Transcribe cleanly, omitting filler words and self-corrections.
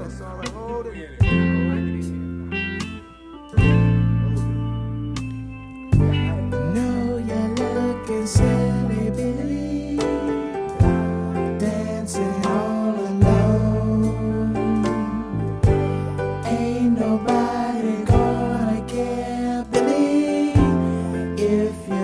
Know you're looking silly, Billy, dancing all alone. Ain't nobody gonna care, Billy, if you